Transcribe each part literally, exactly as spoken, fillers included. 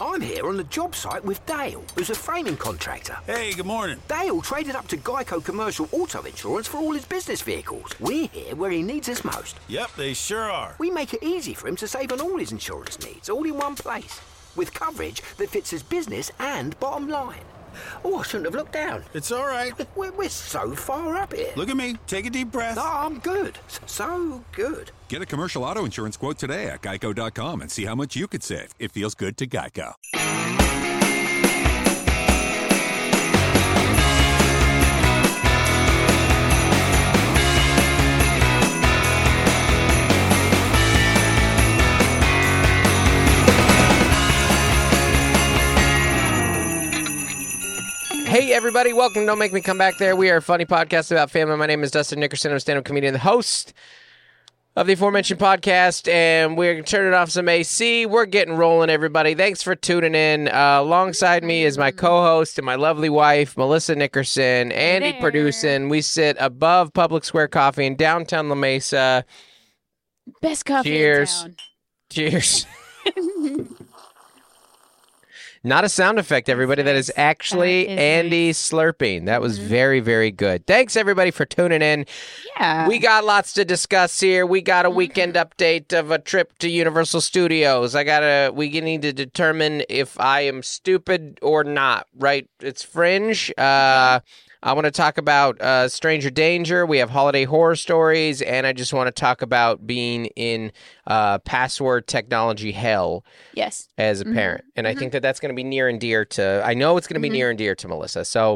I'm here on the job site with Dale, who's a framing contractor. Hey, good morning. Dale traded up to Geico Commercial Auto Insurance for all his business vehicles. We're here where he needs us most. Yep, they sure are. We make it easy for him to save on all his insurance needs, all in one place, with coverage that fits his business and bottom line. Oh, I shouldn't have looked down. It's all right. We're, we're so far up here. Look at me. Take a deep breath. No, I'm good. So good. Get a commercial auto insurance quote today at geico dot com and see how much you could save. It feels good to Geico. Hey, everybody. Welcome to Don't Make Me Come Back There. We are a funny podcast about family. My name is Dustin Nickerson. I'm a stand-up comedian, the host of the aforementioned podcast, and we're turning off some A C. We're getting rolling, everybody. Thanks for tuning in. Uh, alongside me is my co-host and my lovely wife, Melissa Nickerson, Andy There. producing. We sit above Public Square Coffee in downtown La Mesa. Best coffee Cheers. in town. Cheers. Not a sound effect, everybody. That is actually That is Andy slurping. That was very, very good. Thanks, everybody, for tuning in. Yeah. We got lots to discuss here. We got a weekend update of a trip to Universal Studios. I gotta. We need to determine if I am stupid or not. Right? It's Fringe. Uh, I want to talk about uh, Stranger Danger. We have holiday horror stories, and I just want to talk about being in uh, password technology hell Yes. as a parent. And I think that that's going to be near and dear to, I know it's going to be near and dear to Melissa. So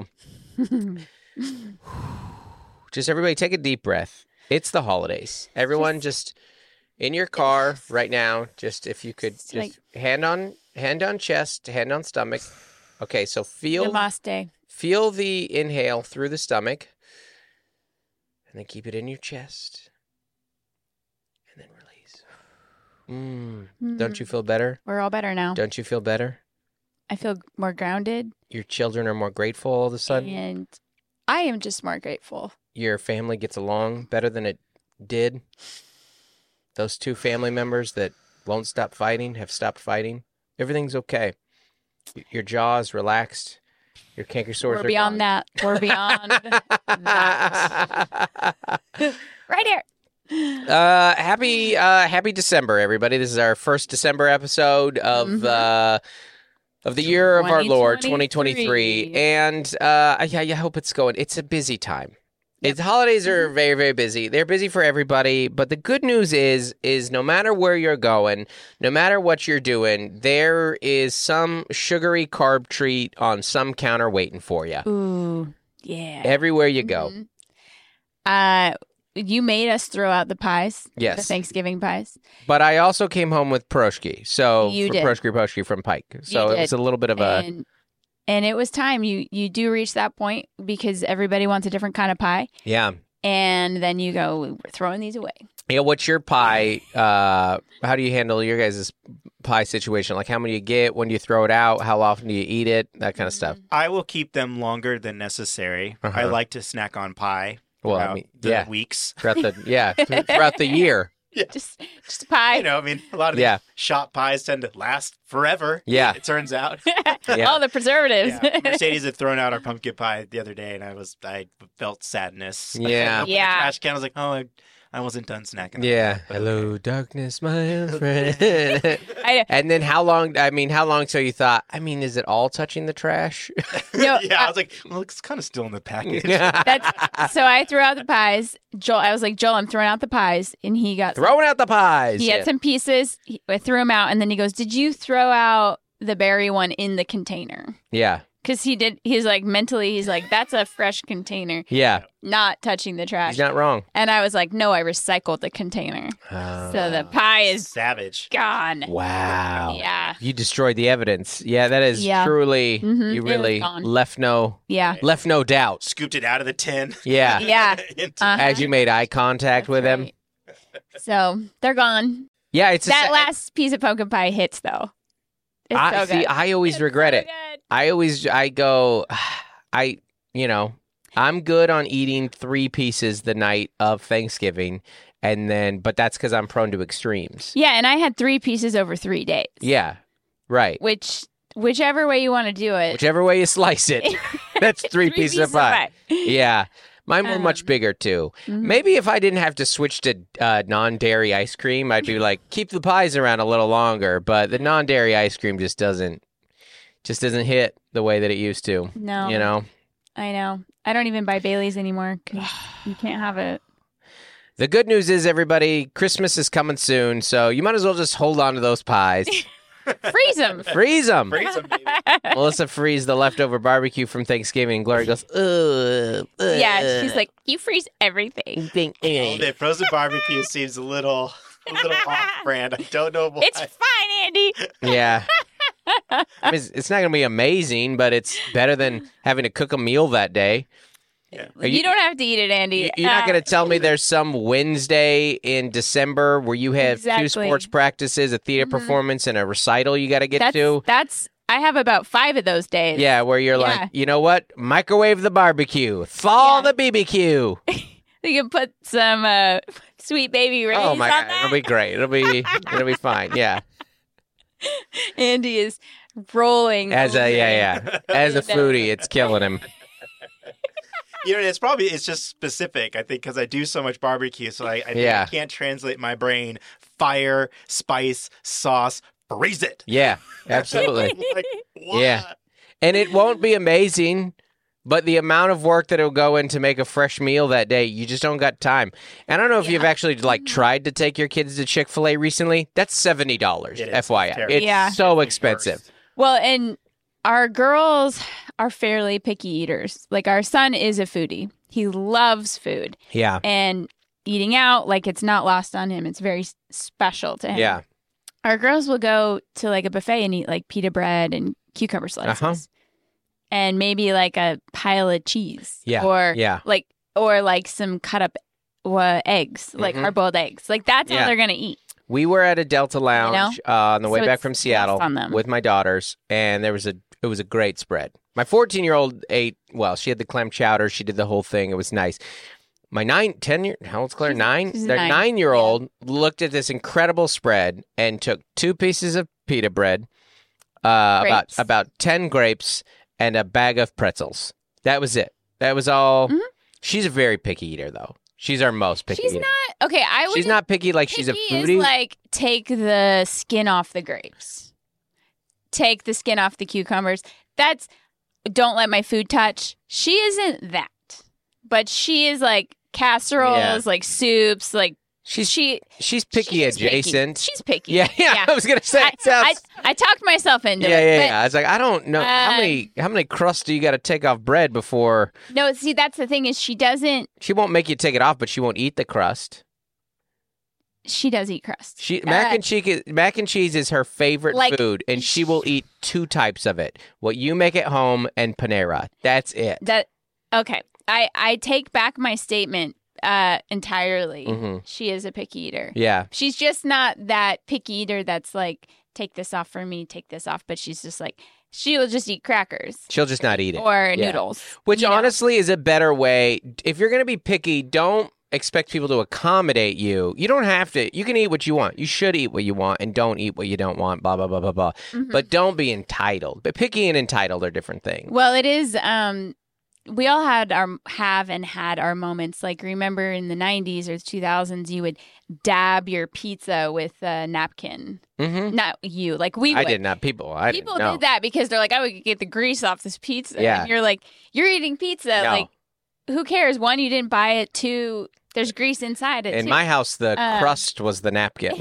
just everybody take a deep breath. It's the holidays. Everyone just in your car right now, just if you could just like- hand on, hand on chest, hand on stomach. Okay. So feel, Namaste. feel the inhale through the stomach and then keep it in your chest and then release. Mm. Don't you feel better? We're all better now. Don't you feel better? I feel more grounded, Your children are more grateful all of a sudden. and I am just more grateful. Your family gets along better than it did. Those two family members that won't stop fighting have stopped fighting. Everything's okay. Y- Your jaw is relaxed. Your canker sores We're are beyond gone. that. We're beyond that. Right here. Uh, happy uh, happy December, everybody. This is our first December episode of Mhm. uh, of the year of our Lord, twenty twenty twenty-three. twenty-three. And uh, I, I hope it's going. It's a busy time. It's holidays are very, very busy. They're busy for everybody. But the good news is, is no matter where you're going, no matter what you're doing, there is some sugary carb treat on some counter waiting for you. Ooh, yeah. Everywhere you go. Mhm. Uh, you made us throw out the pies. Yes. The Thanksgiving pies. But I also came home with Proshki. So You for did. Proshki Proshki from Pike. So You it was did. a little bit of a and and it was time. You you do reach that point because everybody wants a different kind of pie. yeah. And then you go, we're throwing these away. Yeah, what's your pie? Uh, how do you handle your guys' pie situation? Like, how many you get? When do you throw it out? How often do you eat it? That kind of stuff. I will keep them longer than necessary. Uh-huh. I like to snack on pie Well, I throughout mean, the yeah. weeks. Throughout the yeah, th- throughout the year. Just just a pie. You know, I mean, a lot of Yeah. these shop pies tend to last forever. Yeah. It turns out. Yeah. All the preservatives. Yeah. Mercedes had thrown out our pumpkin pie the other day, and I was I felt sadness. Yeah. I opened Yeah. The trash can. I was like, oh, I, I wasn't done snacking. Yeah. But Hello, okay. darkness, my friend. I, And then how long? I mean, how long till you thought? I mean, is it all touching the trash? No, yeah, I- I was like, well, it's kind of still in the package. that's so I threw out the pies. Joel, I was like, Joel, I'm throwing out the pies, and he got Throwing out the pies. he had Yeah. some pieces. He, I threw them out, and then he goes, "Did you throw out the berry one in the container?" Yeah. Because he did. He's like mentally, he's like, "That's a fresh container, Yeah. not touching the trash." He's not wrong. And I was like, "No, I recycled the container, Oh. so the pie is Savage. gone." Wow. Yeah, You destroyed the evidence. Yeah, that is Yeah. truly. Mhm. You It was really gone. left no yeah, left no doubt. Scooped it out of the tin. Yeah. yeah. Into- Uh-huh. As you made eye contact That's with him. right. So they're gone. Yeah, it's a That sa- last piece of pumpkin pie hits though. It's I so see. good. I always It's regret so it. good. I always I go. I you know I'm good on eating three pieces the night of Thanksgiving, and then but that's because I'm prone to extremes. Yeah, and I had three pieces over three days. Yeah. Right. Which whichever way you want to do it. Whichever way you slice it. That's three, Three pieces, of pie. Yeah. Mine were Um, much bigger, too. mhm. Maybe if I didn't have to switch to uh, non-dairy ice cream, I'd be like, keep the pies around a little longer. But the non-dairy ice cream just doesn't, just doesn't hit the way that it used to. No. You know? I know. I don't even buy Bailey's anymore because you can't have it. The good news is, everybody, Christmas is coming soon, so you might as well just hold on to those pies. Freeze them. Freeze them. Praise him, baby. Melissa frees the leftover barbecue from Thanksgiving, and Gloria goes, ugh. ugh. Yeah, she's like, you freeze everything. Think- Oh, the frozen barbecue seems a little, a little off-brand. I don't know why. It's fine, Andy. Yeah. I mean, it's, it's not going to be amazing, but it's better than having to cook a meal that day. Are You, don't have to eat it, Andy. You- You're not Uh, going to tell me there's some Wednesday in December where you have two Exactly. sports practices, a theater Mhm. performance, and a recital you got to get that's, to. That's, I have about five of those days. Yeah, where you're Yeah. like, you know what? Microwave the barbecue. Thaw Yeah. the B B Q. You can put some uh, sweet baby rays Oh my on god, that. it'll be great. It'll be it'll be fine. Yeah. Andy is rolling. As a over yeah, it. yeah. As a foodie, it's killing him. You know, it's probably it's just specific. I think because I do so much barbecue, so I, I, think Yeah. I can't translate my brain. Fire, spice, sauce, freeze it. Yeah, absolutely. Like, what? Yeah. And it won't be amazing, but the amount of work that it'll go in to make a fresh meal that day, you just don't got time. And I don't know if you've actually like tried to take your kids to Chick-fil-A recently. That's seventy dollars, It is. F Y I. It's terrible. It's Yeah. so It's the expensive. worst. Well, and our girls are fairly picky eaters. Like our son is a foodie. He loves food. Yeah. And eating out, like it's not lost on him. It's very s- special to him. Yeah. Our girls will go to like a buffet and eat like pita bread and cucumber slices. Uh-huh. And maybe like a pile of cheese. Yeah. Or Yeah. like or like some cut up uh, eggs, like Mhm. hard boiled eggs. Like that's Yeah. how they're gonna eat. We were at a Delta Lounge uh, on the way So back it's from Seattle lost on them. with my daughters, and there was a it was a great spread. My fourteen-year-old ate well. She had the clam chowder. She did the whole thing. It was nice. My nine, ten year, how old's Claire? She's- Nine. she's Their nine. nine-year-old looked at this incredible spread and took two pieces of pita bread, uh, about Grapes. about ten grapes, and a bag of pretzels. That was it. That was all. Mhm. She's a very picky eater, though. She's our most picky. She's eater. not okay. I would. She's not picky like she's a Picky foodie. is like take the skin off the grapes, take the skin off the cucumbers. That's don't let my food touch. She isn't that, but she is like casseroles, Yeah. like soups, like she's she. she's picky she's picky. adjacent. She's picky. Yeah, yeah, I was gonna say. I, it sounds, I, I talked myself into yeah, it. yeah, but yeah. I was like, I don't know how Uh, many how many crusts do you got to take off bread before No, see, that's the thing is she doesn't. she won't make you take it off, but she won't eat the crust. She does eat crust. She mac Uh, and cheese is, mac and cheese is her favorite Like- food, and she will eat two types of it: what you make at home and Panera. That's it. That okay. I I take back my statement uh entirely. Mhm. She is a picky eater. Yeah, She's just not that picky eater that's like, take this off for me, take this off. But she's just like, she will just eat crackers she'll just not eat it. or Yeah. noodles. Which you know? honestly is a better way. If you're going to be picky, don't expect people to accommodate you. You don't have to. You can eat what you want. You should eat what you want and don't eat what you don't want, blah, blah, blah, blah, blah. Mhm. But don't be entitled. But picky and entitled are different things. Well, it is. Um, we all had our have and had our moments. Like remember in the nineties or two thousands, you would dab your pizza with a napkin. Mm-hmm. Not you, like we. I would. did not. People. I People didn't know. did that because they're like, I would get the grease off this pizza. Yeah. And you're like, you're eating pizza. No. Like, who cares? One, you didn't buy it. Two, there's grease inside it. In too. my house, the Um, crust was the napkin.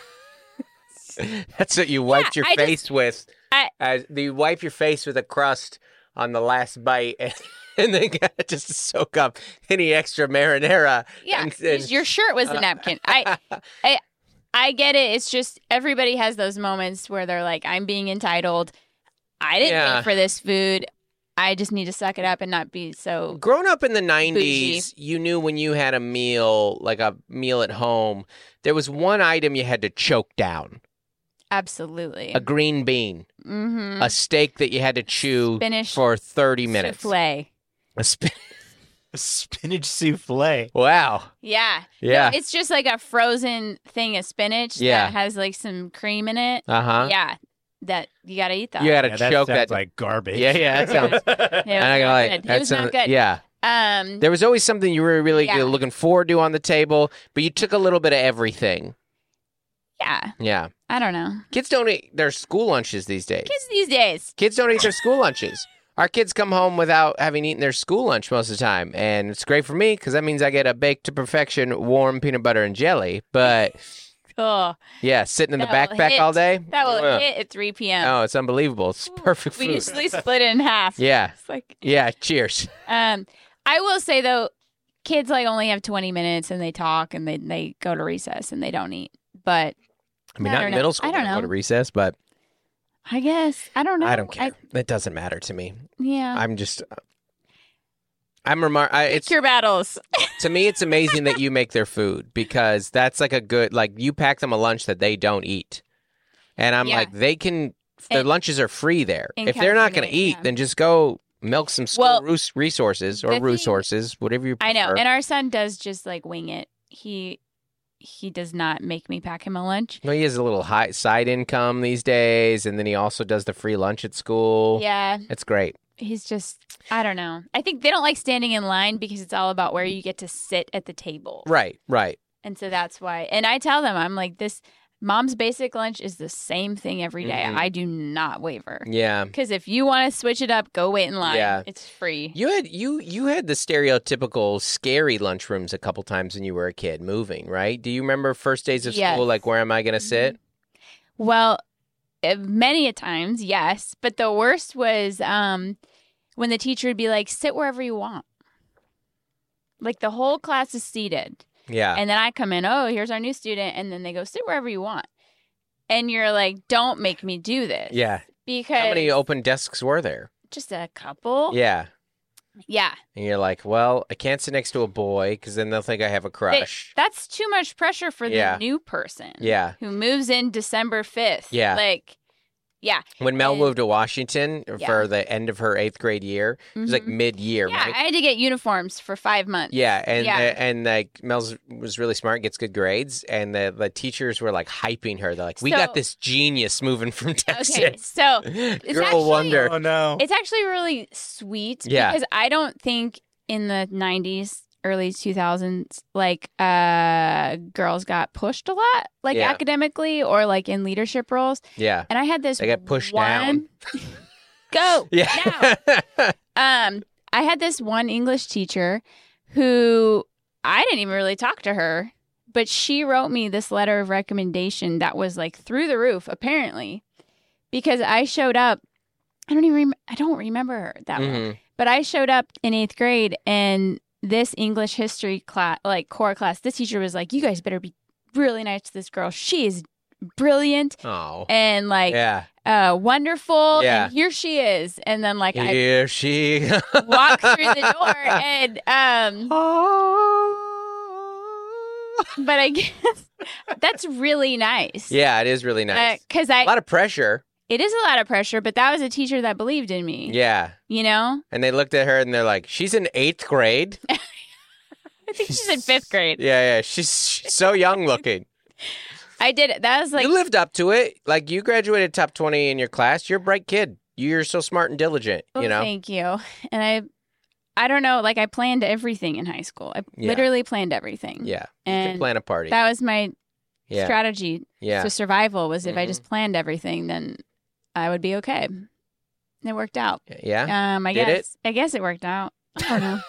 That's what you wiped your I just- face with. I- As you wipe your face with a crust on the last bite, and, and then just to soak up any extra marinara. Yeah, and- and- your shirt was the napkin. I, I, I get it. It's just everybody has those moments where they're like, "I'm being entitled. I didn't Yeah. pay for this food. I just need to suck it up and not be so." Growing up in the nineties, you knew when you had a meal, like a meal at home, there was one item you had to choke down: Absolutely. a green bean, Mm-hmm. a steak that you had to chew Spinach for thirty minutes. Souffle. A spin- A spinach souffle. wow. Yeah. Yeah. No, it's just like a frozen thing of spinach Yeah. that has like some cream in it. Uh huh. Yeah. that you got to eat that. You got to Yeah, that choke sounds that. like garbage. yeah, yeah, that sounds. It was I'm not gonna not lie, good. that It was not sounds- good. Yeah, Um, there was always something you were really Yeah. looking forward to on the table, but you took a little bit of everything. yeah, Yeah, I don't know. kids don't eat their school lunches these days. Kids these days. Kids don't eat their school lunches. Our kids come home without having eaten their school lunch most of the time, and it's great for me because that means I get a baked to perfection warm peanut butter and jelly. But Oh, yeah, sitting in the That will backpack hit. all day. that will Ugh. hit at three p.m. Oh, it's unbelievable. It's perfect we food. usually split it in half. Yeah, It's like, yeah. Cheers. um, I will say though, kids like only have twenty minutes and they talk and they they go to recess and they don't eat. But I mean, I not don't in know. middle school. I don't they know. Go to recess, but I guess I don't know. I don't care. It doesn't matter to me. yeah, I'm just. I'm remar- I, pick it's your battles. to me, it's amazing that you make their food because that's like a good like you pack them a lunch that they don't eat, and I'm Yeah. like they can their And- lunches are free there. in If they're not going to California, eat, yeah. then just go milk some school Well, rus- resources or the thing- resources, whatever you prefer. I know, and our son does just like wing it. He he does not make me pack him a lunch. Well, he has a little high side income these days, and then he also does the free lunch at school. Yeah, It's great. he's just I don't know. I think they don't like standing in line because it's all about where you get to sit at the table. Right, right. And so that's why. And I tell them, I'm like, this mom's basic lunch is the same thing every day. Mhm. I do not waver. Yeah. Because if you want to switch it up, go wait in line. Yeah. It's free. You had you you had the stereotypical scary lunchrooms a couple times when you were a kid moving, right? Do you remember first days of Yes. school like where am I going to sit? Well, uh, many a times, yes. But the worst was um, when the teacher would be like, sit wherever you want. Like the whole class is seated. Yeah. And then I come in, oh, here's our new student. And then they go, sit wherever you want. And you're like, don't make me do this. yeah. Because How many open desks were there? just a couple. Yeah. Yeah. And you're like, well, I can't sit next to a boy because then they'll think I have a They- crush. that's too much pressure for the Yeah. new person. Yeah. Who moves in December fifth. Yeah. Like, yeah. When Mel And- moved to Washington Yeah. for the end of her eighth grade year, it was like Mhm. mid-year, Yeah, right? I had to get uniforms for five months. Yeah, and Yeah. and like Mel's was really smart, gets good grades, and the the teachers were like hyping her. They're like, "We So- got this genius moving from Texas." Okay, so Girl actually- wonder. Oh no. it's actually really sweet Yeah. because I don't think in the nineties, early two thousands, like uh, girls got pushed a lot, like Yeah. academically or like in leadership roles. Yeah, And I had this they got pushed one... down. Go Yeah, now. Um, I had this one English teacher who I didn't even really talk to her, but she wrote me this letter of recommendation that was like through the roof, apparently, because I showed up. I don't even rem- I don't remember her that well, Mhm. but I showed up in eighth grade, and this English history class, like core class, this teacher was like, "You guys better be really nice to this girl. She is brilliant Oh, and like yeah. uh, wonderful, Yeah. and here she is." And then like I Here she. walk through the door and um but I guess that's really nice. Yeah, it is really nice. Because a I lot of pressure. it is a lot of pressure, but that was a teacher that believed in me. Yeah, You know? and they looked at her and they're like, "She's in eighth grade." I think she's in fifth grade. Yeah, yeah. She's, she's so young looking. I did it. That was like you lived up to it. Like you graduated top twenty in your class. You're a bright kid. You're so smart and diligent. oh, you know. thank you. And I I don't know, like I planned everything in high school. I Yeah. literally planned everything. Yeah. You And can plan a party. That was my yeah. strategy Yeah. to survival was if I Mhm. just planned everything, then I would be okay. And it worked out. Yeah. Um, I Did guess. I guess it worked out. I don't know.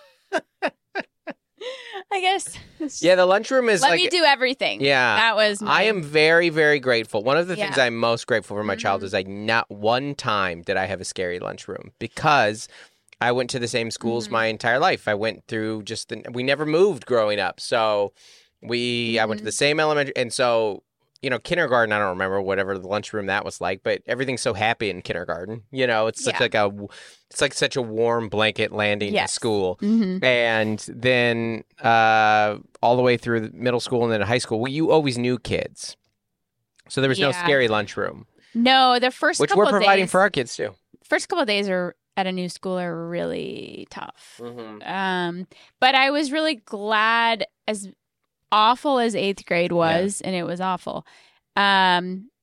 I guess. Yeah. The lunchroom is Let like. me do everything. Yeah. That was. My, I am very, very grateful. One of the things Yeah. I'm most grateful for my child Mhm. is like not one time did I have a scary lunchroom because I went to the same schools Mhm. my entire life. I went through just the, we never moved growing up. So we, I went to Mhm. the same elementary. And so, you know, kindergarten, I don't remember whatever the lunchroom that was like, but everything's so happy in kindergarten. You know, it's such Yeah. like a, it's like such a warm blanket landing Yes. to school. Mhm. And then uh, all the way through middle school and then high school, well, you always knew kids. So there was no Yeah. scary lunchroom, No, the first which couple we're providing days, for our kids too. first couple of days are at a new school are really tough. Mm-hmm. Um, but I was really glad, as awful as eighth grade was, and it was awful. Um,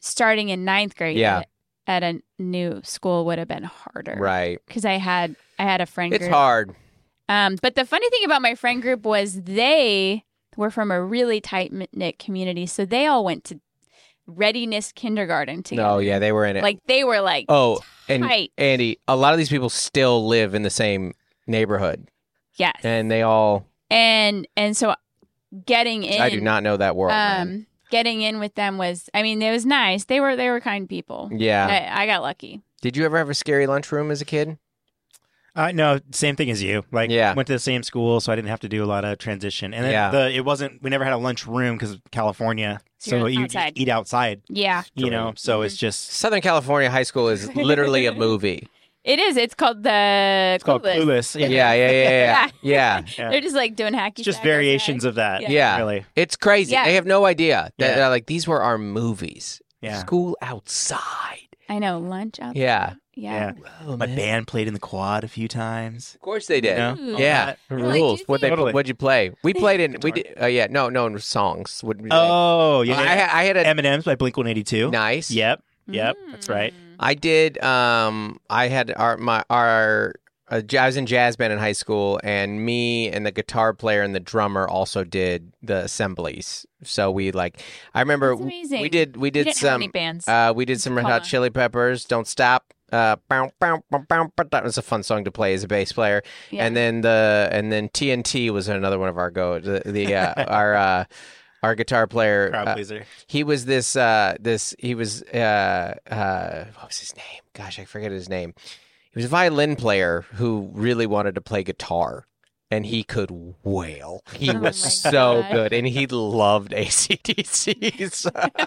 starting in ninth grade Yeah. at, at a new school would have been harder. Right. Because I had I had a friend It's group. hard. Um, but the funny thing about my friend group was they were from a really tight-knit community. So they all went to Readiness Kindergarten together. No, yeah, they were in it. Like, they were like, oh, and tight. Andy, a lot of these people still live in the same neighborhood, yes. and they all. And and so getting in. I do not know that world. man. Um, getting in with them was, I mean, it was nice. They were they were kind people. Yeah. I, I got lucky. Did you ever have a scary lunchroom as a kid? Uh, no, same thing as you. Like, Yeah. went to the same school, so I didn't have to do a lot of transition. And then Yeah. the it wasn't. We never had a lunch room because of California, So so you're you outside. eat outside. Yeah, You know, so it's just Southern California high school is literally a movie. it is. It's called the. it's called Clueless. Yeah, yeah, yeah, yeah, yeah. yeah. Yeah. They're just like doing hacky. It's just sack variations outside. of that. Yeah. Yeah. really. It's crazy. Yeah. They have no idea. That, Yeah. they're like, these were our movies. Yeah. School outside. I know lunch out. Yeah. Yeah. Yeah. Oh, My man. band played in the quad a few times. Of course they did. You know? Ooh. All Yeah, that. They're like, rules. "Do you What they think-" Totally. what'd you play? We played in we did. Uh, yeah, no, no songs. Would Oh, you I, know, had- I had a M and M's by Blink one eighty-two. nice. Yep. Yep. That's right. I did. Um, I had our my our. Uh, I was in jazz band in high school, and me and the guitar player and the drummer also did the assemblies. So we like, I remember That's amazing. we did we You did didn't have some. any bands. Uh, we did some Red Hold Hot on. Chili Peppers. Don't stop. Uh, bow, bow, bow, bow, bow. That was a fun song to play as a bass player. Yeah. And then the and then T N T was another one of our go the, the uh, our uh, our guitar player. Crowd uh, pleaser. he was this uh this he was uh uh what was his name? Gosh, I forget his name. He was a violin player who really wanted to play guitar, and he could wail. He Oh was my so God. good, and he loved A C D Cs.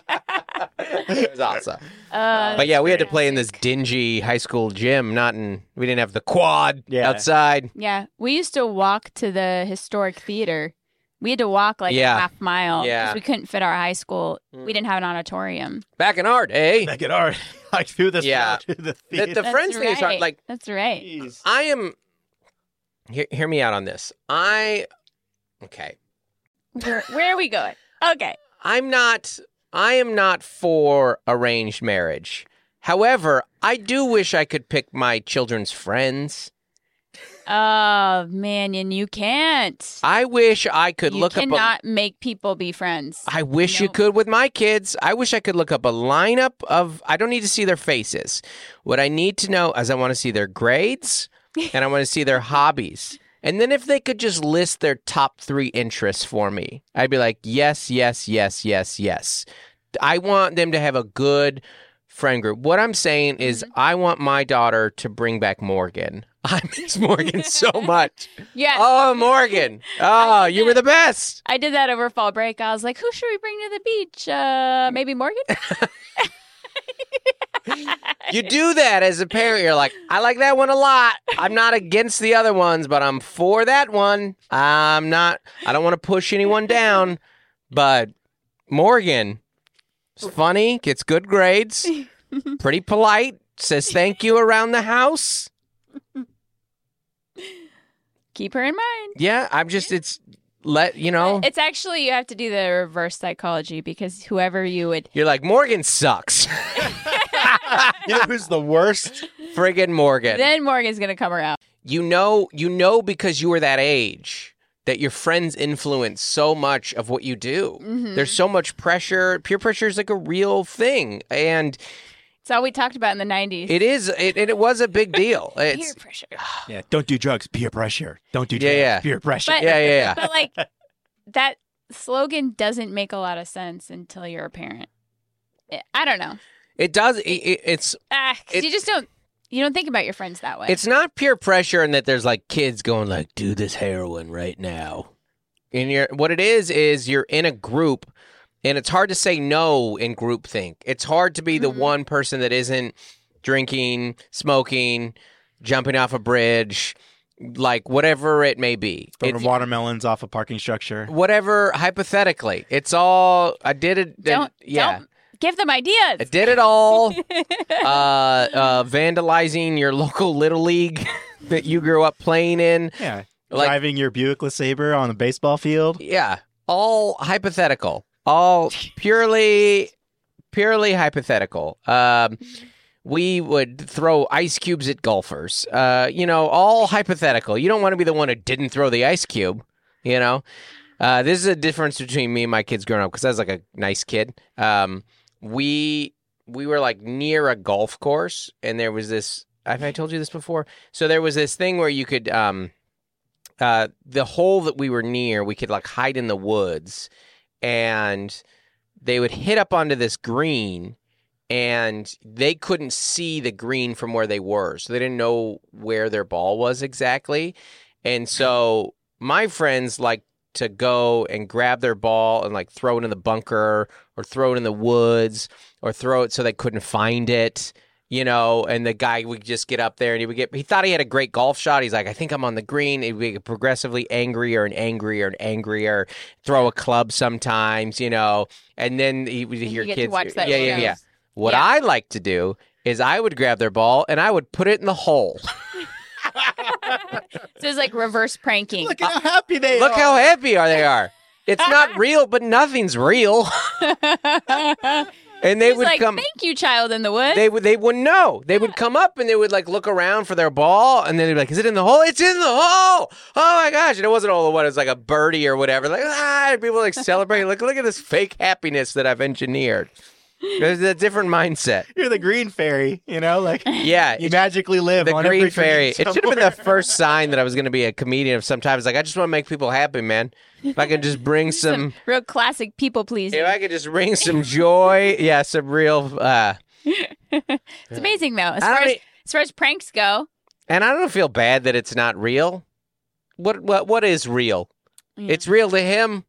It was awesome. Uh, But yeah, we had to play in this dingy high school gym. Not in. We didn't have the quad Yeah. outside. yeah, we used to walk to the historic theater. We had to walk like Yeah. a half mile because Yeah. we couldn't fit our high school. We didn't have an auditorium. Back in art, eh? Back at art. Like through the Yeah. through the The, theater. the That's Friends thing is hard. right. Like That's right. Jeez. I am. Hear, hear me out on this. I. Okay. Where, where are we going? Okay. I'm not. I am not for arranged marriage. However, I do wish I could pick my children's friends. Oh man, and you can't. I wish I could you look up. cannot make people be friends. A, I wish you No. could with my kids. I wish I could look up a lineup of. I don't need to see their faces. What I need to know is I want to see their grades and I want to see their hobbies. And then if they could just list their top three interests for me, I'd be like, yes, yes, yes, yes, yes. I want them to have a good friend group. What I'm saying is Mm-hmm. I want my daughter to bring back Morgan. I miss Morgan so much. Yeah. Oh, Morgan. Oh, you were the best. I did that over fall break. I was like, who should we bring to the beach? Uh, maybe Morgan? You do that as a parent. You're like, I like that one a lot. I'm not against the other ones, but I'm for that one. I'm not, I don't want to push anyone down, but Morgan is funny, gets good grades, pretty polite, says thank you around the house. Keep her in mind. Yeah, I'm just, it's, let, you know, It's actually, you have to do the reverse psychology because whoever you would. you're like, Morgan sucks. You know who's the worst? Friggin' Morgan. Then Morgan's going to come around. you know, you know, because you were that age that your friends influence so much of what you do. Mm-hmm. There's so much pressure. Peer pressure is like a real thing, and It's all we talked about in the nineties. it is. It, it was a big deal. Peer It's pressure. Yeah, don't do drugs. Peer pressure. Don't do Yeah, drugs. yeah. Peer pressure. But, yeah, yeah, yeah. but like, that slogan doesn't make a lot of sense until you're a parent. I- I don't know. It does. It, it, it's Ah, 'cause It- you just don't, you don't think about your friends that way. it's not peer pressure, in that there's like kids going like, do this heroin right now. And you're what it is is you're in a group, and it's hard to say no in groupthink. It's hard to be the Mhm. one person that isn't drinking, smoking, jumping off a bridge, like whatever it may be. Throwing It's- watermelons off a parking structure. whatever, hypothetically, it's all. I did it. don't, yeah. don't give them ideas. I did it all. uh, uh, vandalizing your local little league that you grew up playing in. Yeah. Like- Driving your Buick LeSabre on a baseball field. Yeah, all hypothetical, all purely, purely hypothetical. Um, we would throw ice cubes at golfers. Uh, you know, all hypothetical. You don't want to be the one who didn't throw the ice cube, you know? Uh, this is a difference between me and my kids growing up because I was like a nice kid. Um, we we were like near a golf course, and there was this. Have I told you this before? So there was this thing where you could, um, uh, the hole that we were near, we could like hide in the woods, and they would hit up onto this green, and they couldn't see the green from where they were, so they didn't know where their ball was exactly, and so my friends like to go and grab their ball and like throw it in the bunker or throw it in the woods or throw it so they couldn't find it, you know, and the guy would just get up there and he would get, he thought he had a great golf shot. He's like, I think I'm on the green. He'd get progressively angrier and angrier and angrier, throw a club sometimes, you know, and then he would hear you get kids. to watch that yeah, yeah, show. yeah. What Yeah. I like to do is I would grab their ball and I would put it in the hole. So it's like reverse pranking. Look at how happy they Look are. how happy are they are. It's not real, but nothing's real. And they He's would like, come. thank you, child in the woods. They would. They wouldn't know. They would come up and they would like look around for their ball, and then they'd be like, "Is it in the hole? It's in the hole! Oh my gosh!" And it wasn't all the one. It was like a birdie or whatever. Like ah, and people like celebrating. Look, look at this fake happiness that I've engineered. There's a different mindset. You're the green fairy, you know, like Yeah, you it- magically live the on green every fairy. It green should have been the somewhere. first sign that I was going to be a comedian of some type. It's like I just want to make people happy, man. If I could just bring some. Some real classic people pleasing. If I could just bring some joy, yeah, some real, uh, It's amazing though. As I far don't as, e- as far as pranks go, and I don't feel bad that it's not real. What what what is real? Yeah. It's real to him.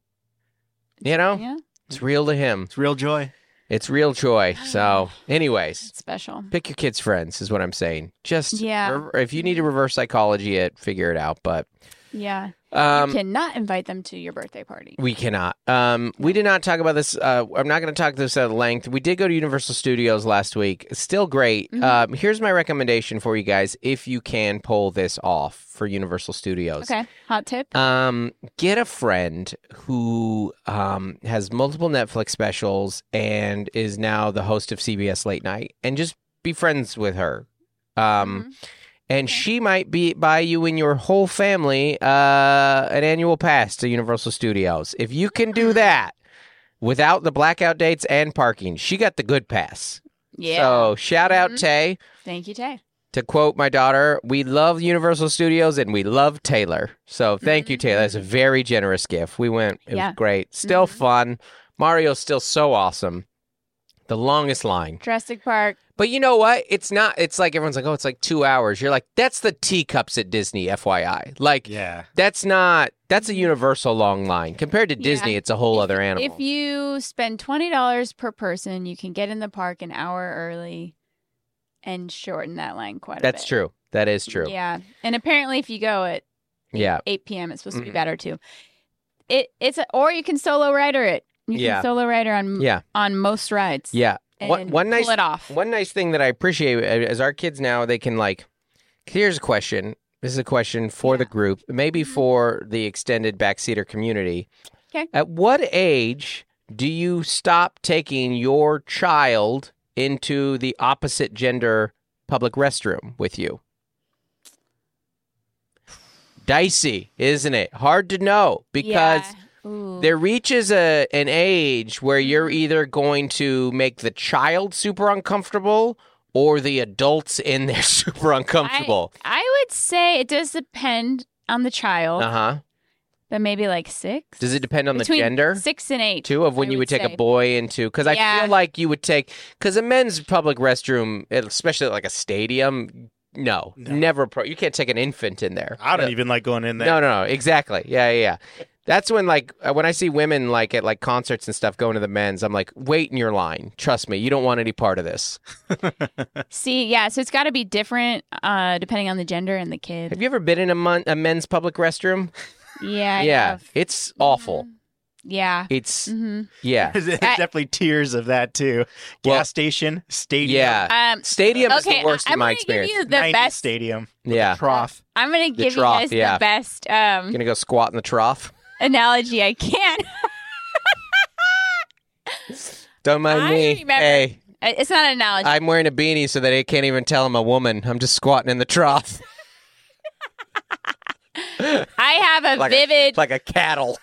You know, yeah, it's real to him. It's real joy. It's real joy. So, anyways, it's special. pick your kids' friends is what I'm saying. Just Yeah. re- if you need to reverse psychology it, figure it out. But Yeah, um, you cannot invite them to your birthday party. We cannot. Um, we did not talk about this. Uh, I'm not going to talk this at length. We did go to Universal Studios last week. Still great. Mm-hmm. Um, here's my recommendation for you guys if you can pull this off for Universal Studios. Okay, hot tip. Um, get a friend who um, has multiple Netflix specials and is now the host of C B S Late Night, and just be friends with her. Um, And she might be buy you and your whole family uh, an annual pass to Universal Studios. If you can do that without the blackout dates and parking, she got the good pass. Yeah. So shout out Tay. Thank you, Tay. To quote my daughter, we love Universal Studios and we love Taylor. So thank you, Taylor. That's a very generous gift. We went. It Yeah. was great. Still fun. Mario's still so awesome. The longest line. Jurassic Park. But you know what? It's not. It's like everyone's like, oh, it's like two hours. You're like, that's the teacups at Disney, F Y I. Like, Yeah. that's not. That's a Universal long line compared to Disney. Yeah. It's a whole other animal. If you spend twenty dollars per person, you can get in the park an hour early and shorten that line quite a bit. That's true. That is true. Yeah. And apparently if you go at Yeah. eight p.m., it's supposed to be Mhm. better too. It it's a, or you can solo rider it. You Yeah. can solo rider on Yeah. on most rides. Yeah. And One, one nice pull it off. One nice thing that I appreciate is our kids now, they can like, here's a question. This is a question for the Yeah. group, maybe for the extended backseater community. Okay. At what age do you stop taking your child into the opposite gender public restroom with you? Dicey, isn't it? Hard to know because Yeah. Ooh. there reaches a an age where you're either going to make the child super uncomfortable or the adults in there super uncomfortable. I, I would say it does depend on the child, Uh huh. but maybe like six. Does it depend on Between the gender Six and eight. too of when I you would take say. a boy into? Because I Yeah. feel like you would take because a men's public restroom, especially at like a stadium. No, No. never. Pro. You can't take an infant in there. I don't No. even like going in there. No, no, no, exactly. Yeah, yeah, yeah. That's when, like, uh, when I see women, like, at, like, concerts and stuff going to the men's, I'm like, wait in your line. Trust me, you don't want any part of this. See, yeah, so it's got to be different uh, depending on the gender and the kid. Have you ever been in a, mon- a men's public restroom? Yeah, I yeah, have. it's awful. Yeah. It's, hmm yeah. There's I- definitely tiers of that too. Gas Well, station, stadium, Yeah. Um, Stadium is okay, the worst I'm in my gonna experience. give you the nineties best. stadium, Yeah. trough. I'm going to give trough, you guys yeah. the best um, Gonna go squat in the trough? analogy I can. Don't mind I me. remember. Hey, It's not an analogy. I'm wearing a beanie so that they can't even tell I'm a woman. I'm just squatting in the trough. I have a like vivid A, like a cattle.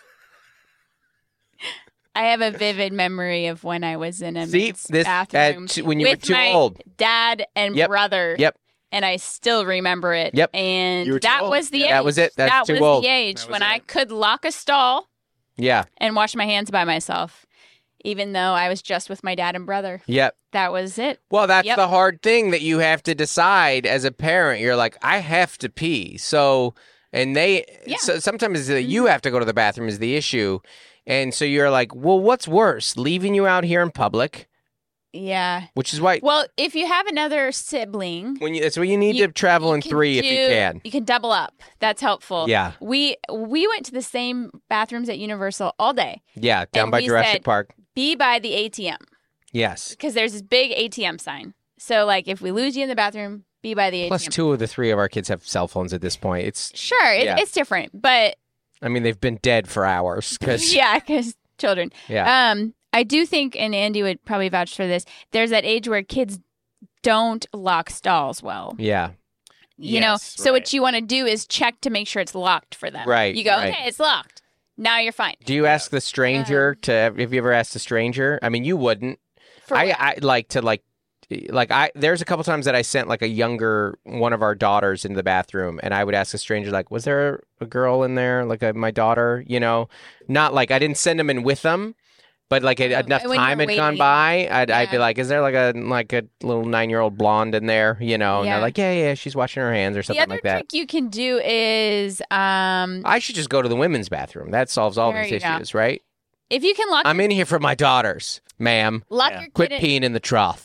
I have a vivid memory of when I was in a See, men's this- bathroom at t- when you were with too my old. dad and Yep. brother. Yep. And I still remember it. Yep. And You were too that old. was the Yeah. age. That was it. That's that too was old. the age That was when I it. could lock a stall Yeah. and wash my hands by myself, even though I was just with my dad and brother. Yep. That was it. Well, that's Yep. the hard thing that you have to decide as a parent. You're like, I have to pee. So, and they, Yeah. so sometimes uh, you have to go to the bathroom is the issue. And so you're like, well, what's worse? Leaving you out here in public, Yeah. which is why Well, if you have another sibling, when you, that's why you need you- to travel you in can three if do- you can. You can double up. That's helpful. Yeah. We we went to the same bathrooms at Universal all day. Yeah. Down And by we Jurassic said- Park. Be by the A T M Yes. because there's this big A T M sign. So like if we lose you in the bathroom, be by the Plus, A T M. two of the three of our kids have cell phones at this point. It's, Sure, it, Yeah. it's different, but I mean, they've been dead for hours. Cause, yeah, because children. yeah. Um, I do think, and Andy would probably vouch for this. There's that age where kids don't lock stalls well. yeah. You know, Yes, so right. what you want to do is check to make sure it's locked for them. Right, You go, right. okay, it's locked. Now you're fine. Do you ask the stranger to, have you ever asked a stranger? I mean, you wouldn't. For I, what? I like to like like I there's a couple times that I sent like a younger one of our daughters into the bathroom and I would ask a stranger like, was there a girl in there, like a, my daughter, you know, not like I didn't send them in with them, but like Oh, enough when time you're had gone waiting. by, I'd I'd be Yeah. like, is there like a like a little nine year old blonde in there, you know? And Yeah. they're like, yeah, yeah, she's washing her hands or the something other like that. trick you can do is um, I should just go to the women's bathroom. That solves all There these you go. issues, right? if you can lock I'm in here for my daughters, ma'am. lock Yeah. your Quit kid in, peeing in the trough.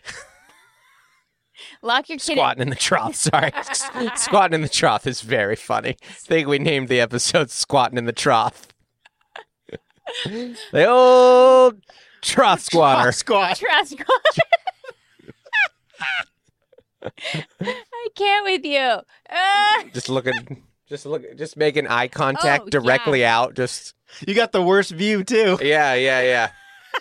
lock your kid in, Squatting in the trough. Sorry. Squatting in the trough is very funny. I think we named the episode Squatting in the Trough. The old trough squatter. Squat. Trust I can't with you. Ah. Just looking, just look, just making eye contact Oh, directly out. Just, You got the worst view too. yeah, yeah, yeah.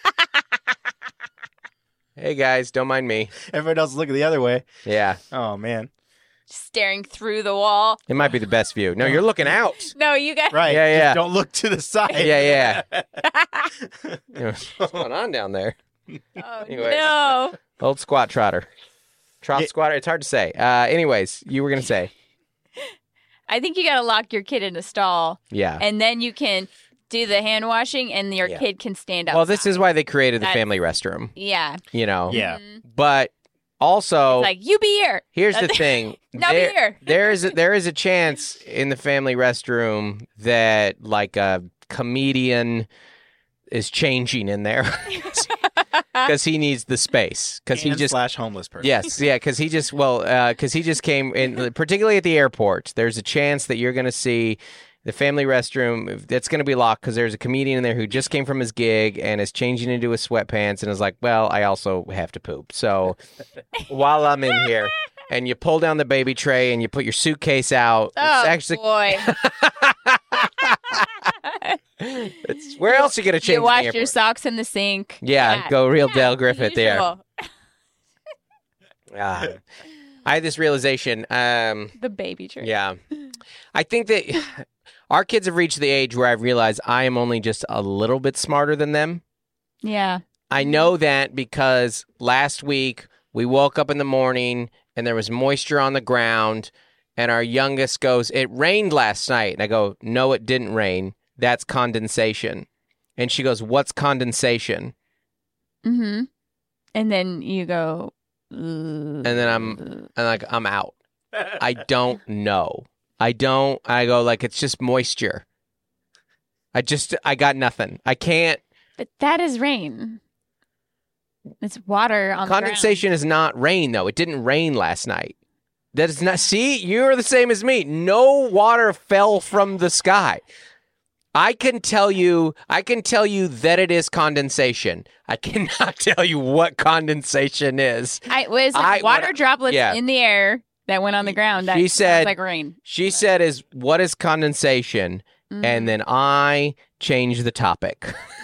Hey guys, don't mind me. Everyone else is looking the other way. Yeah, Oh man. Staring through the wall. it might be the best view. No, you're looking out. No, you guys. Right. Yeah, Just yeah. don't look to the side. Yeah, yeah. You know, what's going on down there? Oh, Anyways. no. Old squat trotter. Trough Yeah. squatter. It's hard to say. Uh, anyways, you were gonna say, I think you got to lock your kid in a stall, yeah. and then you can do the hand washing, and your Yeah. kid can stand up. Well, this is why they created the That's- family restroom. yeah. You know. Yeah. But also, It's like you be here. here's the That's- thing. No, be there, here. there is a, there is a chance in the family restroom that like a comedian is changing in there because he needs the space because he And just slash homeless person. yes yeah because he just well because he just came in particularly at the airport. There's a chance that you're going to see the family restroom that's going to be locked because there's a comedian in there who just came from his gig and is changing into his sweatpants and is like, well, I also have to poop. So while I'm in here, and you pull down the baby tray and you put your suitcase out, Oh, it's actually boy. it's, where else you going to change? You in the wash your airport? socks in the sink. Yeah, go real Yeah, Dale Griffith there. usual. Ah. I had this realization. Um, The baby tray. Yeah. I think that our kids have reached the age where I've realized I am only just a little bit smarter than them. Yeah. I know that because last week we woke up in the morning and there was moisture on the ground, and our youngest goes, "It rained last night." And I go, "No, it didn't rain. That's condensation." And she goes, "What's condensation?" Mm-hmm. And then you go. And then I'm, I'm like, I'm out. I don't know. I don't. I go like, it's just moisture. I just, I got nothing. I can't. But that is rain. It's water on Condensation is not rain, though. It didn't rain last night. That is not. See, you're the same as me. No water fell from the sky. I can tell you. I can tell you that it is condensation. I cannot tell you what condensation is. the ground. I was I- like water what- droplets yeah. in the air that went on the ground. That She sounds said- like rain. She said, "Is what is condensation?" Mhm. And then I changed the topic.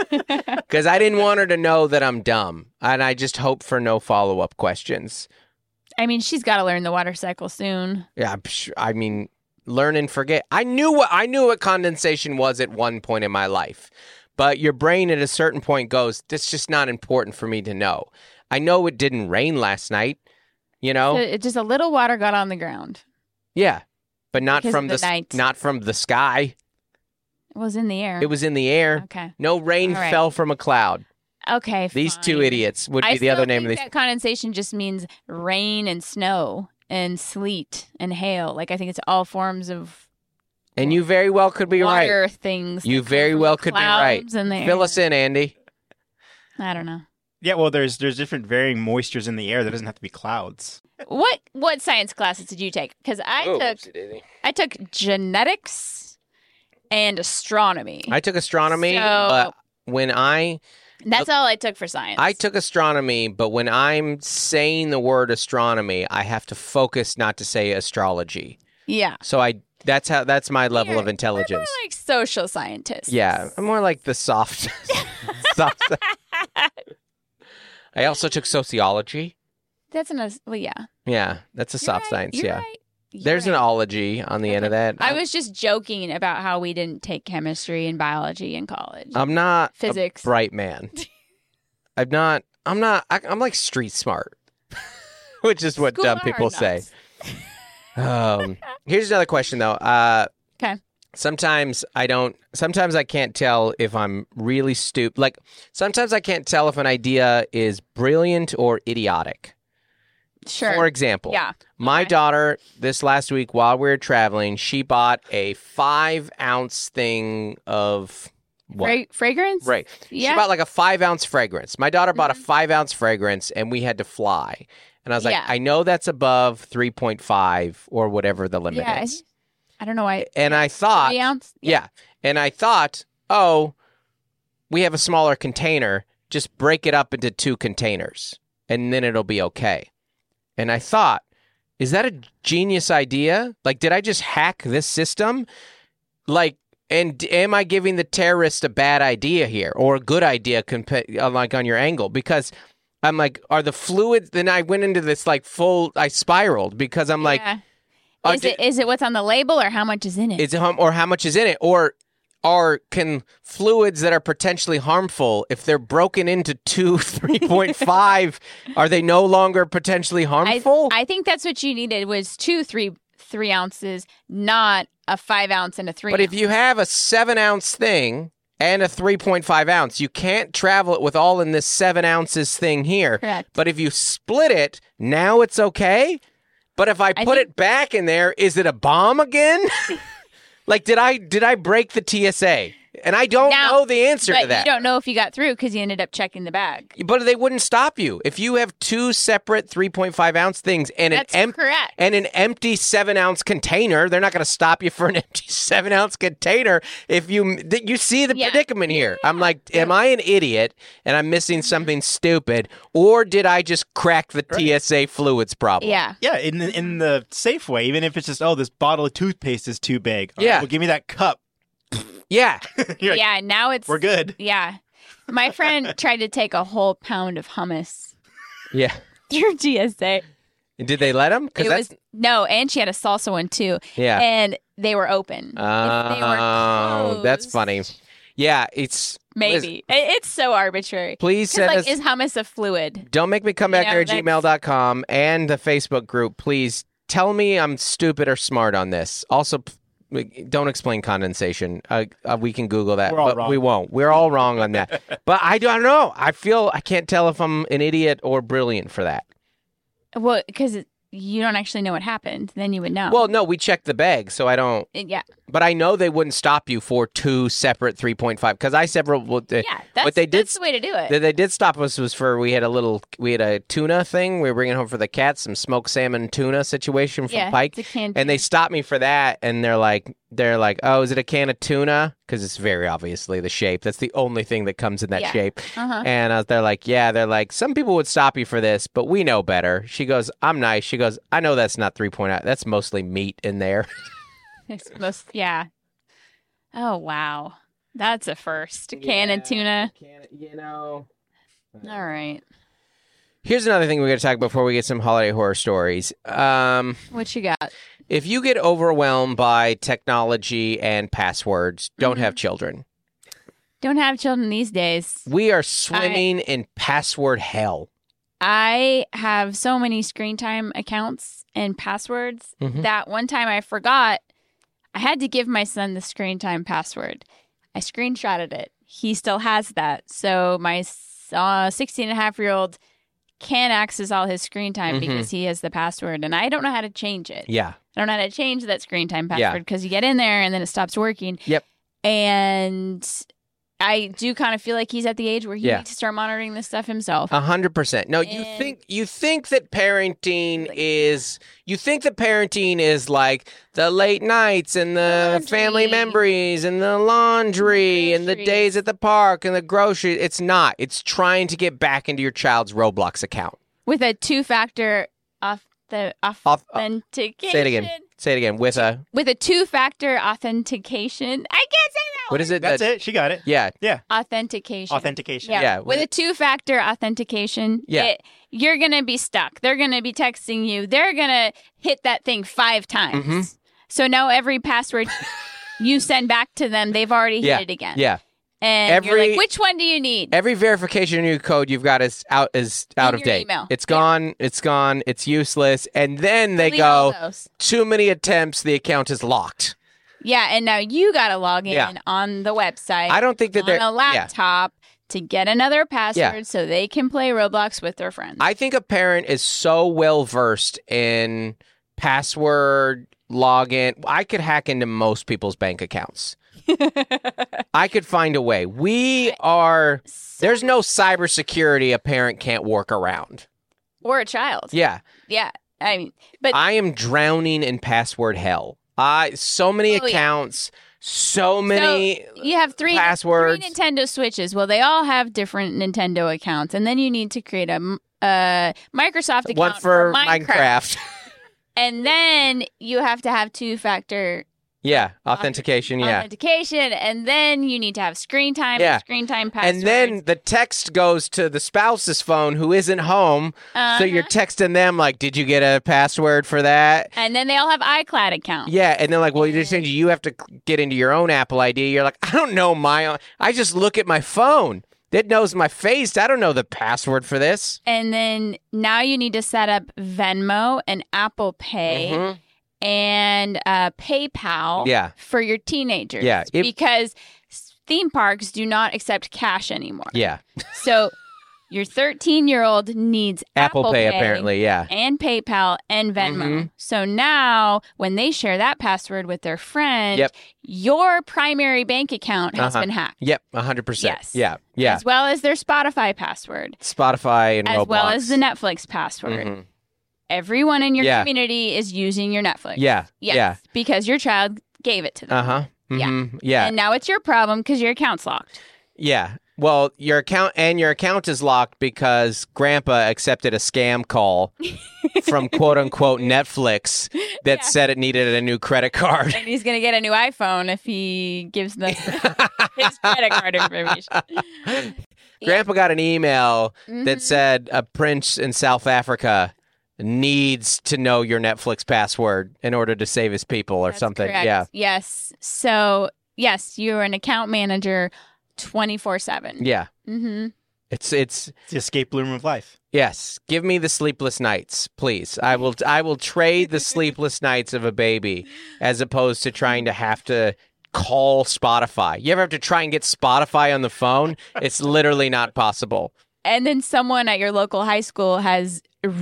Because I didn't want her to know that I'm dumb. And I just hope for no follow-up questions. I mean, she's got to learn the water cycle soon. Yeah, I'm sure- I mean, learn and forget. I knew what I knew what condensation was at one point in my life. But your brain at a certain point goes, that's just not important for me to know. I know it didn't rain last night, you know? So it, just a little water got on the ground. Yeah. But not Because from of the, the s- night. not from the sky. It was in the air. It was in the air. Okay. No rain All right. fell from a cloud. Okay, These two fine. idiots would be I the other still name of think these. that condensation just means rain and snow and sleet and hail. Like, I think it's all forms of And you very well could be right. water things. You that come very from well the could be right. clouds and the Fill air. us in, Andy. I don't know. Yeah, well, there's there's different varying moistures in the air. That doesn't have to be clouds. What what science classes did you take? Because I Oh, took whoopsie-daisy. I took genetics and astronomy. I took astronomy, So- but when I That's all I took for science. I took astronomy, but when I'm saying the word astronomy, I have to focus not to say astrology. yeah. So I that's how that's my level We're- of intelligence. We're more like social scientists. Yeah, I'm more like the soft. soft I also took sociology. That's an well, yeah. Yeah, that's a You're soft right, science. you're Yeah, right, you're there's an right. ology on the end of that. I was just joking about how we didn't take chemistry and biology in college. I'm not Physics. a bright man. I'm not. I'm not. I, I'm like street smart, which is what School dumb or people nuts? say. Um, here's another question though. Uh, Okay. Sometimes I don't. Sometimes I can't tell if I'm really stupid. Like sometimes I can't tell if an idea is brilliant or idiotic. Sure. For example, Yeah. my Okay. daughter this last week while we were traveling, she bought a five ounce thing of what? Fra- fragrance? Right. Yeah. She bought like a five ounce fragrance. My daughter bought a five ounce fragrance and we had to fly. And I was like, Yeah. I know that's above three point five or whatever the limit Yeah. I, is. I don't know why. And I thought, Three ounce? yeah. And I thought, oh, we have a smaller container. Just break it up into two containers and then it'll be okay. And I thought, is that a genius idea? Like, did I just hack this system? Like, and am I giving the terrorist a bad idea here or a good idea, compa- uh, like on your angle? Because I'm like, are the fluids? Then I went into this like full, I spiraled because I'm like, Yeah. uh, Is it is it what's on the label or how much is in it? is it hum- or how much is in it? Or are can fluids that are potentially harmful, if they're broken into two, three point five, are they no longer potentially I, harmful? I think that's what you needed was two three three ounces, not a five ounce and a three. But if ounce. you have a seven ounce thing and a three point five ounce, you can't travel it with all in this seven ounces thing here. Correct. But if you split it, now it's okay. But if I I put think- it back in there, is it a bomb again? Like, did I did I break the T S A? And I don't Now- know the answer but to that. you don't know if you got through because you ended up checking the bag. But they wouldn't stop you if you have two separate three point five ounce things and an That's em- correct. and an empty seven ounce container. They're not going to stop you for an empty seven ounce container. If you th- you see the Yeah. predicament here, I'm like, am I an idiot and I'm missing something stupid, or did I just crack the T S A fluids problem? Yeah. Yeah, in the, in the safe way, even if it's just, oh, this bottle of toothpaste is too big. All Yeah. right, well, give me that cup. yeah. You're like, Yeah. Now it's we're good. Yeah. My friend tried to take a whole pound of hummus yeah. through T S A. Did they let him? It was no, and she had a salsa one too. Yeah. And they were open. If they were Oh, that's closed, funny. Yeah, it's Maybe. It- It's so arbitrary. Please 'Cause, send like, us. is hummus a fluid? Don't make me come back You know, there at that's- gmail dot com and the Facebook group. Please tell me I'm stupid or smart on this. Also, p- don't explain condensation. Uh, uh, we can Google that, We're all but wrong. we won't. We're all wrong on that. But I don't know. I feel I can't tell if I'm an idiot or brilliant for that. Well, because you don't actually know what happened. Then you would know. Well, no, we checked the bag, so I don't. It- yeah. But I know they wouldn't stop you for two separate three point five because I several. What they, Yeah. That's, what they did that's the way to do it. that they did stop us was for we had a little we had a tuna thing we were bringing home for the cats, some smoked salmon tuna situation from yeah. Pike, It's a can- and they stopped me for that, and they're like they're like, oh, is it a can of tuna? Because it's very obviously the shape. That's the only thing that comes in that Yeah. shape. Uh-huh. And uh, they're like, yeah, they're like, some people would stop you for this, but we know better. She goes, I'm nice. She goes, I know that's not three point out. That's mostly meat in there. It's most, yeah. Oh, wow. That's a first. A can of tuna. Can, you know. All right. Here's another thing we're going to talk about before we get some holiday horror stories. Um, What you got? if you get overwhelmed by technology and passwords, don't Mm-hmm. have children. Don't have children these days. We are swimming in password hell. I have so many screen time accounts and passwords Mhm. that one time I forgot I had to give my son the screen time password. I screenshotted it. He still has that. So my uh, sixteen and a half year old can access all his screen time Mhm. because he has the password. And I don't know how to change it. Yeah. I don't know how to change that screen time Yeah. password because you get in there and then it stops working. Yep. And I do kind of feel like he's at the age where he Yeah. needs to start monitoring this stuff himself. A hundred percent. No, you And- think you think that parenting is you think that parenting is like the late nights and the Laundry. family memories and the laundry and the Groceries. days at the park and the groceries. It's not. It's trying to get back into your child's Roblox account. With a two-factor off the Auth- authentication. Say it again. Say it again. With a With a two-factor authentication. I can't say that. what is it? That's that- it. She got it. Yeah. Yeah. Authentication. Authentication. Yeah. Yeah, With with- a two-factor authentication, Yeah. it, you're going to be stuck. They're going to be texting you. They're going to hit that thing five times. Mhm. So now every password you send back to them, they've already hit Yeah. it again. Yeah. And you're Every- like, which one do you need? Every verification in your code you've got is out is out In of your date. email. It's Yeah. gone. It's gone. It's useless. And then they Delete all go, those. too many attempts. The account is locked. Yeah, and now you got to log in Yeah. on the website. I don't think that on they're a yeah. laptop to get another password Yeah. so they can play Roblox with their friends. I think a parent is so well versed in password login. I could hack into most people's bank accounts. I could find a way. We are. There's no cybersecurity a parent can't work around. or a child. Yeah, Yeah. I mean, but I am drowning in password hell. I so many Oh, yeah. accounts, so many. you have three, passwords. three Nintendo Switches. Well, they all have different Nintendo accounts, and then you need to create a m- uh, Microsoft account one for Minecraft. Minecraft. And then you have to have two-factor yeah, authentication. Yeah. authentication, and then you need to have screen time, Yeah. and screen time passwords. And then the text goes to the spouse's phone who isn't home. So you're Uh-huh. texting them like, did you get a password for that? and then they all have iCloud accounts. Yeah. And they're like, well, you're just saying you have to get into your own Apple I D. You're like, I don't know my own. I just look at my phone. It knows my face. I don't know the password for this. And then now you need to set up Venmo and Apple Pay Mhm. and uh, PayPal Yeah. for your teenagers. Yeah, it- because theme parks do not accept cash anymore. Yeah. So your thirteen-year-old needs Apple, Pay, apparently. Yeah. and PayPal and Venmo. Mhm. So now when they share that password with their friend, Yep. your primary bank account has Uh-huh. been hacked. Yep. one hundred percent. Yes. Yeah. Yeah. As well as their Spotify password, Spotify and as Roblox. well as the Netflix password. Mhm. Everyone in your Yeah. community is using your Netflix. Yeah. Yes, Yeah. because your child gave it to them. Uh huh. Yeah. Mm-hmm. Yeah. And now it's your problem because your account's locked. Yeah. Well, your account and your account is locked because Grandpa accepted a scam call from quote unquote Netflix that Yeah. said it needed a new credit card. And he's going to get a new iPhone if he gives them his credit card information. Grandpa got an email Mhm. that said a prince in South Africa needs to know your Netflix password in order to save his people or That's something. correct. Yeah. Yes. So, yes, you're an account manager twenty-four seven. Yeah. Mm-hmm. It's it's It's the escape room of life. yes. Give me the sleepless nights, please. I will I will trade the sleepless nights of a baby as opposed to trying to have to call Spotify. You ever have to try and get Spotify on the phone? It's literally not possible. And then someone at your local high school has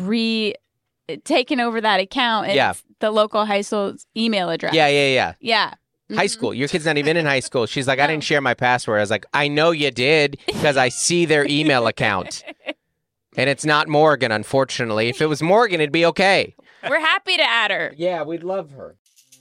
re taken over that account. And Yeah. it's the local high school's email address. Yeah, yeah, yeah. Yeah. High Mhm. school. Your kid's not even in high school. She's like, I No. didn't share my password. I was like, I know you did because I see their email account. And it's not Morgan, unfortunately. If it was Morgan, it'd be okay. We're happy to add her. Yeah, we'd love her.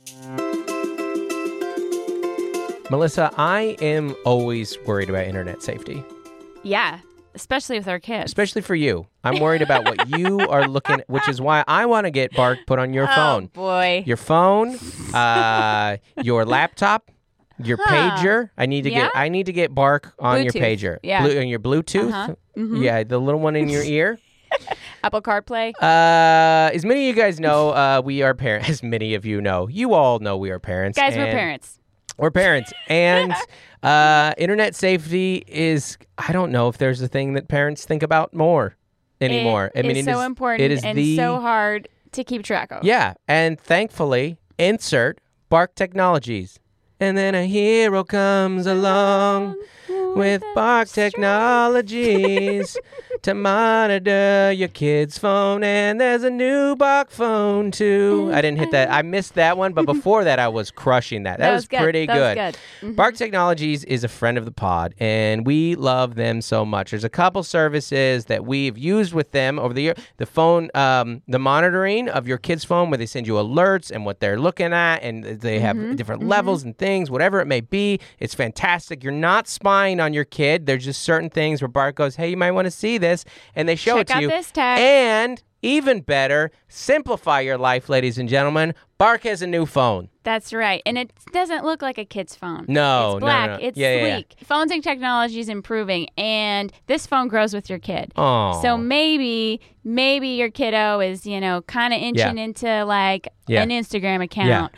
Melissa, I am always worried about internet safety, Yeah. Especially with our kids. especially for you. I'm worried about what you are looking at, which is why I want to get Bark put on your Oh, phone. boy. Your phone, uh, your laptop, your Huh. pager. I need to Yeah? get I need to get Bark on your Bluetooth. pager. Yeah. Blue, on your Bluetooth. Uh-huh. Mhm. Yeah, the little one in your ear. Apple CarPlay. Uh, as many of you guys know, uh, we are parents. As many of you know, you all know we are parents. Guys, we're and- parents. We're parents, and uh, internet safety is. I don't know if there's a thing that parents think about more anymore. It I mean, is it so is important It is and the so hard to keep track of. yeah, and thankfully, insert Bark Technologies, and then a hero comes along with Bark Technologies to monitor your kid's phone. And there's a new Bark phone, too. I didn't hit that. I missed that one, but before that, I was crushing that. That, That was, was good. pretty That was good. good. Mhm. Bark Technologies is a friend of the pod, and we love them so much. There's a couple services that we've used with them over the year. The phone, um, the monitoring of your kid's phone, where they send you alerts and what they're looking at, and they have Mm-hmm. different levels and things, whatever it may be. It's fantastic. You're not spying on your kid. There's just certain things where Bark goes, hey, you might want to see this, and they show Check it to out you. this tag. And even better, simplify your life, ladies and gentlemen. Bark has a new phone. That's right. And it doesn't look like a kid's phone. No, It's black. no, no. It's Yeah, yeah, yeah. sleek. Phones and technology is improving, and this phone grows with your kid. Oh, So maybe, maybe your kiddo is, you know, kind of inching Yeah. into like Yeah. an Instagram account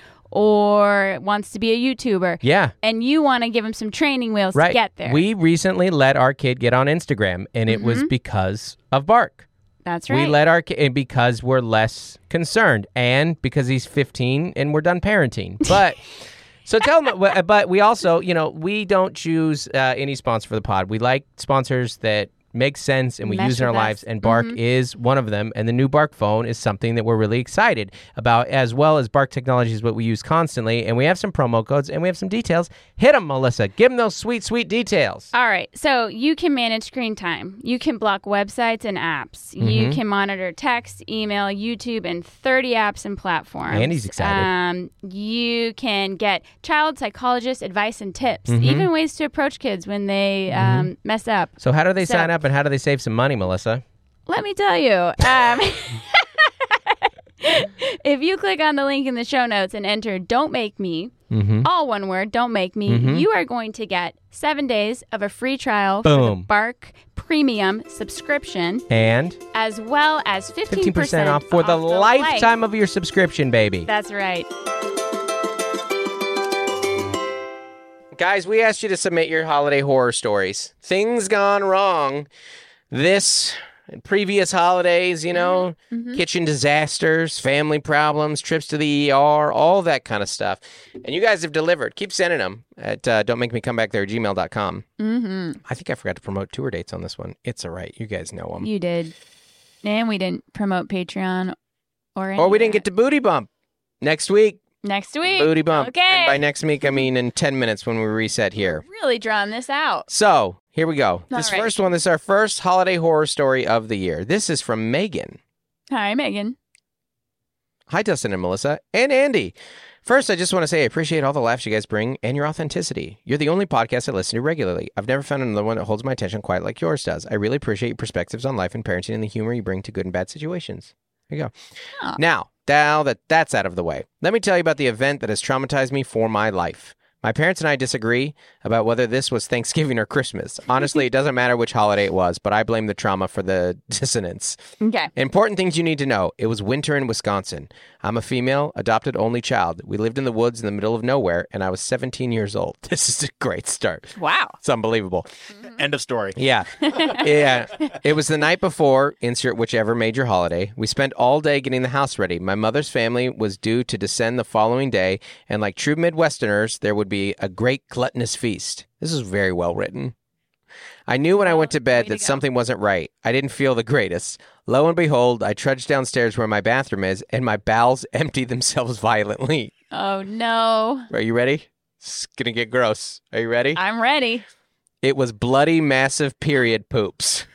or wants to be a YouTuber. yeah. And you want to give him some training wheels Right. to get there. We recently let our kid get on Instagram, and it was because of Bark. That's right. We let our kid because we're less concerned, and because he's fifteen and we're done parenting. But so tell them. But we also, you know, we don't choose uh, any sponsor for the pod. We like sponsors that make sense and we Mesh use in our with us. lives, and Bark is one of them. And the new Bark phone is something that we're really excited about, as well as Bark Technology is what we use constantly. And we have some promo codes and we have some details. Hit them, Melissa. Give them those sweet, sweet details. All right. So you can manage screen time. You can block websites and apps. You Mm-hmm. can monitor text, email, YouTube, and thirty apps and platforms. Andy's excited. Um, you can get child psychologist advice and tips, Mm-hmm. even ways to approach kids when they um, mess up. So how do they So- sign up and how do they save some money, Melissa? Let me tell you. Um, if you click on the link in the show notes and enter Don't Make Me, Mm-hmm. all one word, Don't Make Me, you are going to get seven days of a free trial for Boom. the Bark Premium subscription, And as well as fifteen fifteen percent off for the life. lifetime of your subscription, baby. That's right. Guys, we asked you to submit your holiday horror stories. Things gone wrong this and previous holidays, you know, kitchen disasters, family problems, trips to the E R, all that kind of stuff. And you guys have delivered. Keep sending them at uh, don't make me come back there at gmail dot com. Mm-hmm. I think I forgot to promote tour dates on this one. It's all right. You guys know them. You did. And we didn't promote Patreon or any Or we of didn't that. get to Booty Bump. Next week, Next week. Booty Bump. Okay. And by next week, I mean in ten minutes when we reset here. Really drawing this out. So, here we go. This right. first one, this is our first holiday horror story of the year. This is from Megan. Hi, Megan. Hi, Dustin and Melissa, and Andy. First, I just want to say I appreciate all the laughs you guys bring and your authenticity. You're the only podcast I listen to regularly. I've never found another one that holds my attention quite like yours does. I really appreciate your perspectives on life and parenting and the humor you bring to good and bad situations. There you go. Oh. Now, now that that's out of the way, let me tell you about the event that has traumatized me for my life. My parents and I disagree about whether this was Thanksgiving or Christmas. Honestly, it doesn't matter which holiday it was, but I blame the trauma for the dissonance. Okay. Important things you need to know. It was winter in Wisconsin. I'm a female, adopted only child. We lived in the woods in the middle of nowhere, and I was seventeen years old. This is a great start. Wow. It's unbelievable. End of story. Yeah. Yeah. It was the night before, insert whichever major holiday. We spent all day getting the house ready. My mother's family was due to descend the following day, and like true Midwesterners, there would be a great gluttonous feast. This is very well written. I knew when I went to bed way to that go. something wasn't right. I didn't feel the greatest. Lo and behold, I trudged downstairs where my bathroom is, and my bowels emptied themselves violently. Oh, no. Are you ready? It's going to get gross. Are you ready? I'm ready. It was bloody, massive period poops.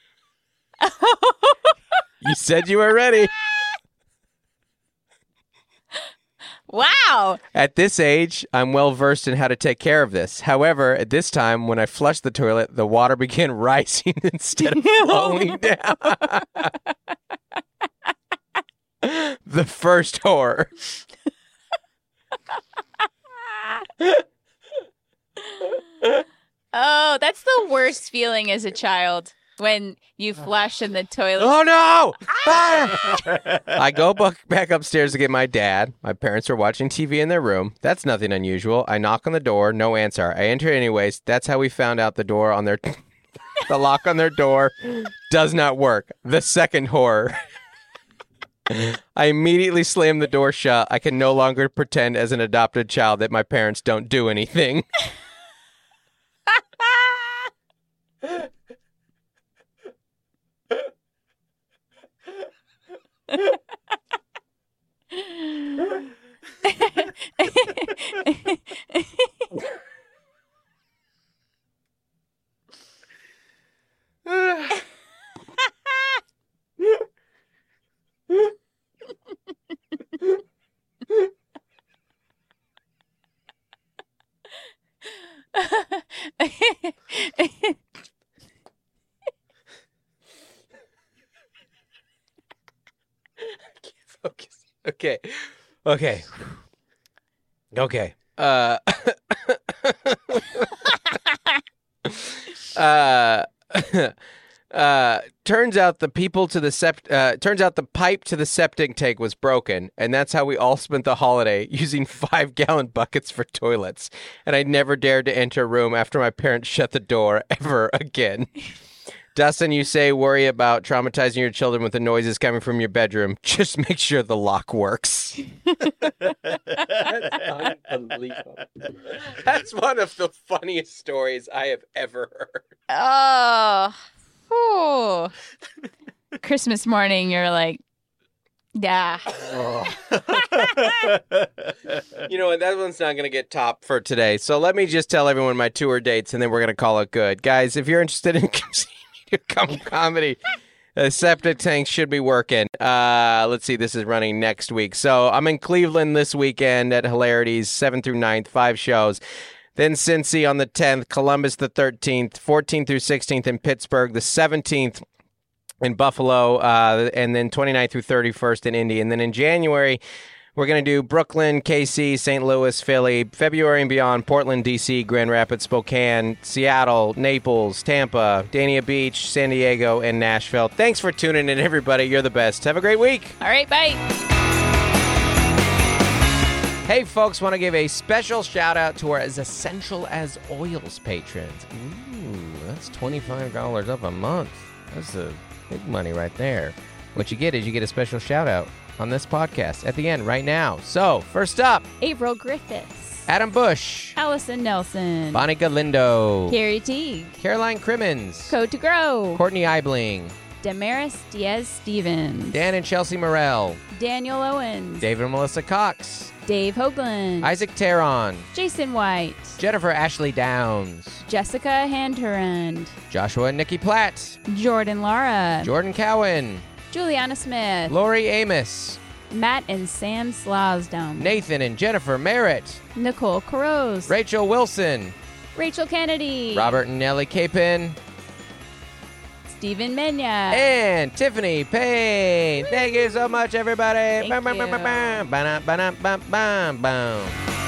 You said you were ready. Wow. At this age, I'm well versed in how to take care of this. However, at this time, when I flushed the toilet, the water began rising instead of flowing down. The first horror. Oh, that's the worst feeling as a child when you flush in the toilet. Oh, no! Ah! I go bu- back upstairs to get my dad. My parents are watching T V in their room. That's nothing unusual. I knock on the door. No answer. I enter anyways. That's how we found out the door on their... the lock on their door does not work. The second horror. I immediately slam the door shut. I can no longer pretend as an adopted child that my parents don't do anything. Focus. Okay. Okay. Okay. Uh, uh, uh, turns out the people to the sept- uh, turns out the pipe to the septic tank was broken, and that's how we all spent the holiday, using five gallon buckets for toilets. And I never dared to enter a room after my parents shut the door ever again. Dustin, you say worry about traumatizing your children with the noises coming from your bedroom. Just make sure the lock works. That's unbelievable. That's one of the funniest stories I have ever heard. Oh. Whew. Christmas morning, you're like, yeah. Oh. You know what? That one's not going to get top for today. So let me just tell everyone my tour dates, and then we're going to call it good. Guys, if you're interested in come comedy, the septic tank should be working. Uh, let's see, this is running next week. So I'm in Cleveland this weekend at Hilarities, seventh through ninth, five shows. Then Cincy on the tenth, Columbus the thirteenth, fourteenth through sixteenth in Pittsburgh, the seventeenth in Buffalo, uh, and then twenty-ninth through thirty-first in Indy. And then in January, we're going to do Brooklyn, K C, Saint Louis, Philly, February and beyond, Portland, D C, Grand Rapids, Spokane, Seattle, Naples, Tampa, Dania Beach, San Diego, and Nashville. Thanks for tuning in, everybody. You're the best. Have a great week. All right, bye. Hey, folks, want to give a special shout-out to our As Essential as Oils patrons. Ooh, that's twenty-five dollars up a month. That's a big money right there. What you get is you get a special shout-out on this podcast at the end right now. So, first up, April Griffiths, Adam Bush, Allison Nelson, Bonnie Galindo, Carrie Teague, Caroline Crimmins, Code to Grow, Courtney Eibling, Damaris Diaz-Stevens, Dan and Chelsea Morell, Daniel Owens, David and Melissa Cox, Dave Hoagland, Isaac Teron, Jason White, Jennifer Ashley Downs, Jessica Handherand, Joshua and Nikki Platt, Jordan Lara, Jordan Cowan, Juliana Smith, Lori Amos, Matt and Sam Slosdom, Nathan and Jennifer Merritt, Nicole Caroz, Rachel Wilson, Rachel Kennedy, Robert and Nellie Capin, Stephen Menya, and Tiffany Payne. Thank you so much, everybody. Thank Bam, bam, bam, bam, you. bam, bam, bam, bam, bam, bam.